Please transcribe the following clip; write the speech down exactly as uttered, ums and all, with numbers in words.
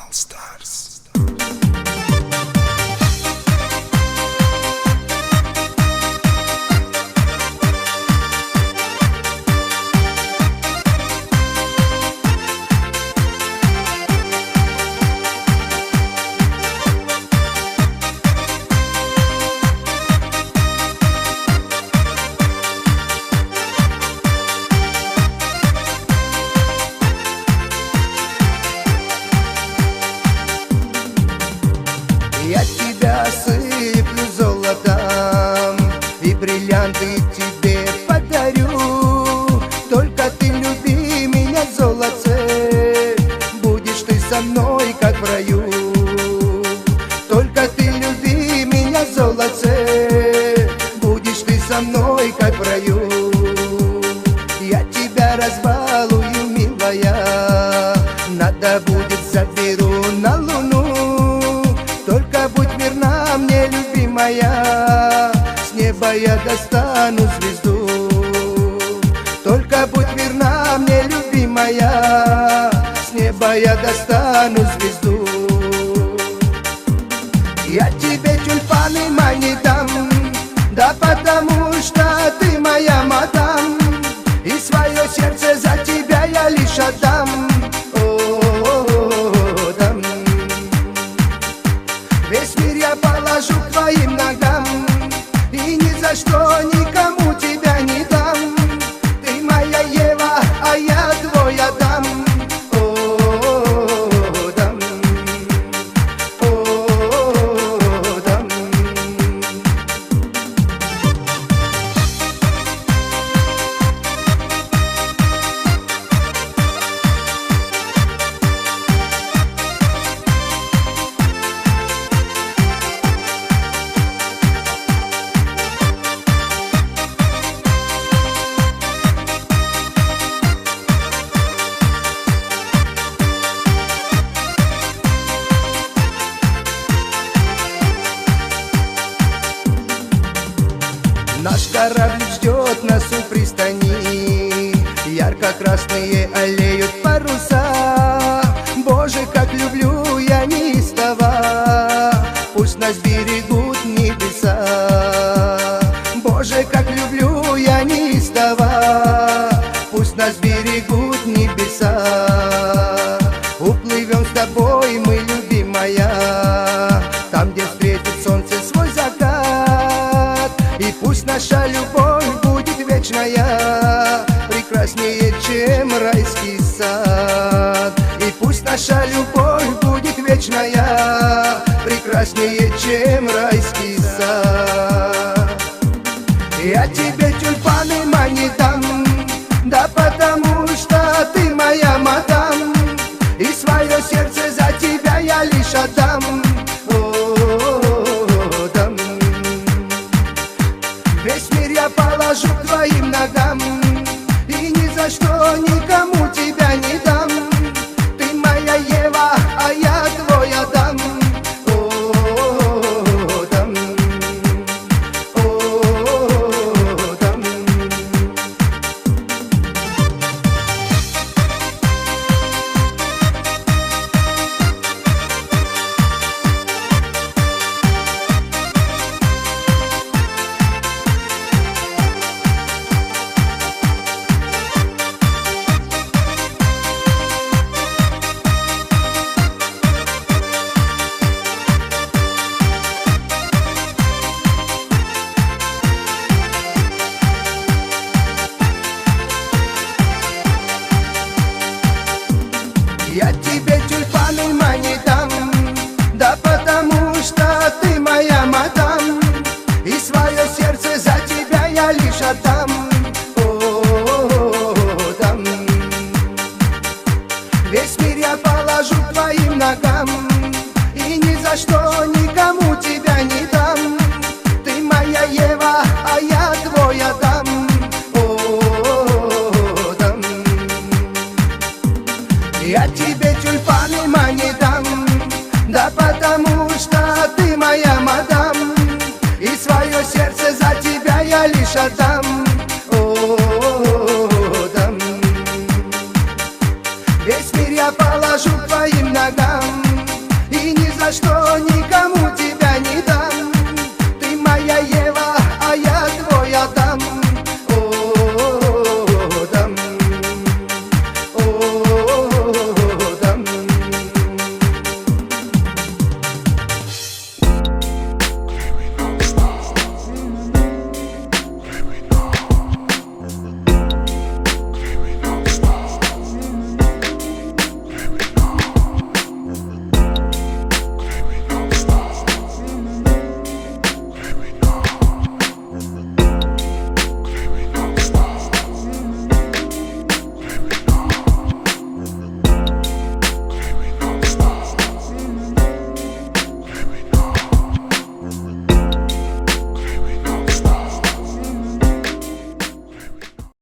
All Stars. Я тебя сыплю золотом и бриллианты тебе подарю. Только ты люби меня, золотце, будешь ты со мной, как в раю. Только ты люби меня, золотце, будешь ты со мной, как в раю. Я тебя разбалую, милая, надо будет заберу на луну. Только будь верна мне, любимая, с неба я достану звезду. Только будь верна мне, любимая, с неба я достану звезду. Я тебе тюльпаны мани дам, да потому что ты моя мадам, и свое сердце за тебя я лишь отдам. Весь мир я положу к твоим ногам, и ни за что никому тебя не дам. Ты моя Ева, а я твой Адам. О, дам, о, дам. Наш корабль ждет нас у пристани, ярко-красные аллеют паруса. Боже, как люблю я неистово, пусть нас берегут небеса. Боже, как люблю я неистово, пусть нас берегут небеса. Уплывем с тобой мы, любимая, там, где встретит солнце свой закат. И пусть наша любовь будет вечная, прекраснее, чем райский сад. И пусть наша любовь будет вечная, прекраснее, чем райский сад. Я тебе тюльпаны мани дам, да потому что ты моя мадам, и свое сердце за тебя я лишь отдам. Весь мир я положу к твоим ногам, и ни за что никому тебя не дам. Ты моя Ева, а я твой Адам. О, дам, о, дам. Я тебе тюльпаны мани дам, да потому что ты моя мадам, и свое сердце за тебя я лишь отдам. О, дам. Весь мир я положу к твоим ногам, и ни за что никому тебя не дам. Ты моя Ева, а я твой Адам. О, дам. Я тебе тюльпаны мани дам, да потому что ты моя мадам, и свое сердце за тебя я лишь отдам. О, дам. Весь мир я положу к твоим ногам, за что не